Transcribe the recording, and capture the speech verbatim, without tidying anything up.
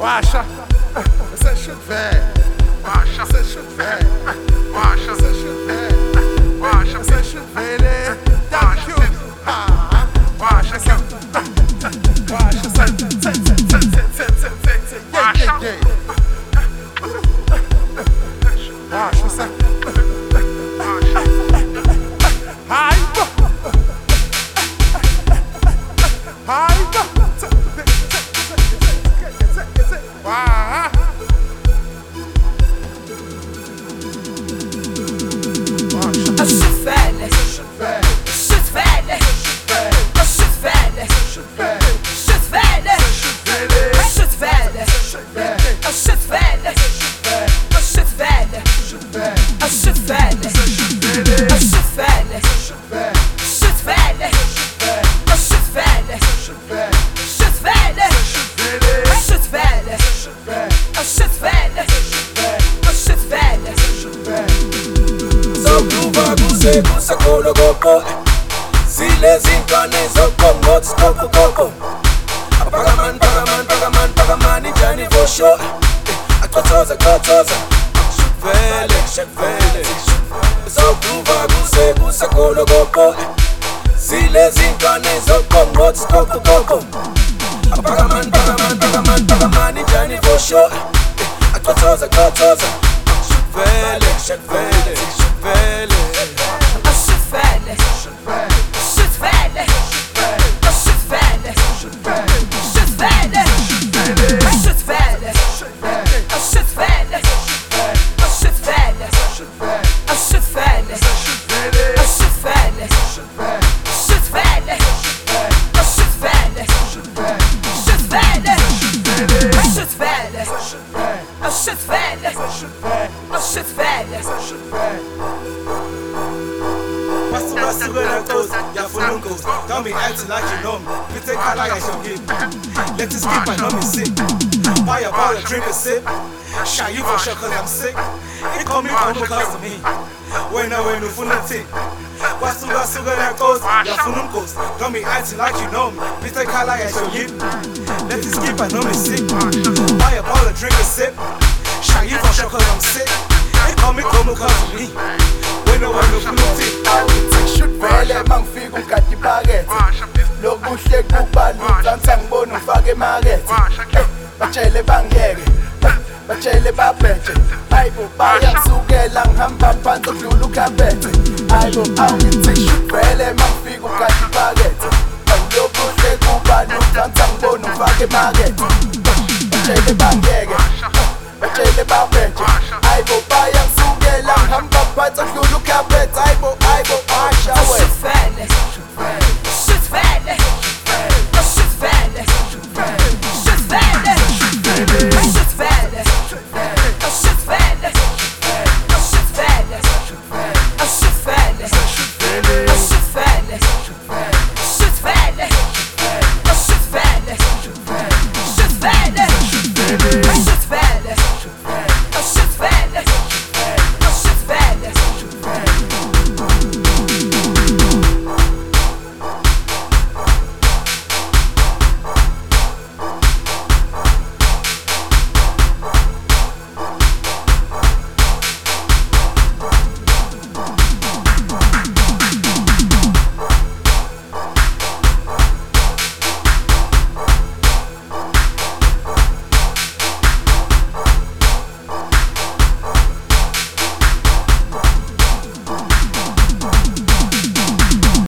Washa, você chuvé. Washa, você chuvé. Washa, você chuvé. Washa, você chuvé. Thank you. Washa, você. Washa, você. Washa, Washa, você. Ai, ai, Gusa kolo gopo, siles intones oko mots koko koko. Pagaman, pagaman, pagaman, pagaman injani for sure. Akotoza, kotoza, shukvele, shukvele. So guva guse gusa kolo gopo, siles intones oko mots koko koko. Pagaman, pagaman, pagaman, pagaman injani for sure. Akotoza, kotoza, shukvele, shukvele, shukvele. Don't be acting like you know me. We take how like I should give. Let this keep my number sick. Buy a bottle, drink a sip. Shy you for sure cause I'm sick. It call me come because of me. When I win, you full of tick. What's the last sugar that goes? You're full of ghost. Don't be acting like you know me. We take how like I should give. Let this keep my number sick. Buy a bottle, drink a sip. Shy you for sure cause I'm sick. It call me come because of me. When I win, you full of tick. Vele mangifika ungadi iphakethe lokuhle kubaluka ngitsangibona ufake emakethe batshele bangiyeke batshele babheje hayibo bayangisukela ngihamba phansi odlula ukhaphethe hayibo awungithi vele mangifika ungadi iphakethe lokuhle kubaluka ngitsangibona ufake emakethe batshele bangiyeke batshele babheje hayibo bayangisukela ngihamba phansi odlula ukhaphethe hayibo hayibo Washa we.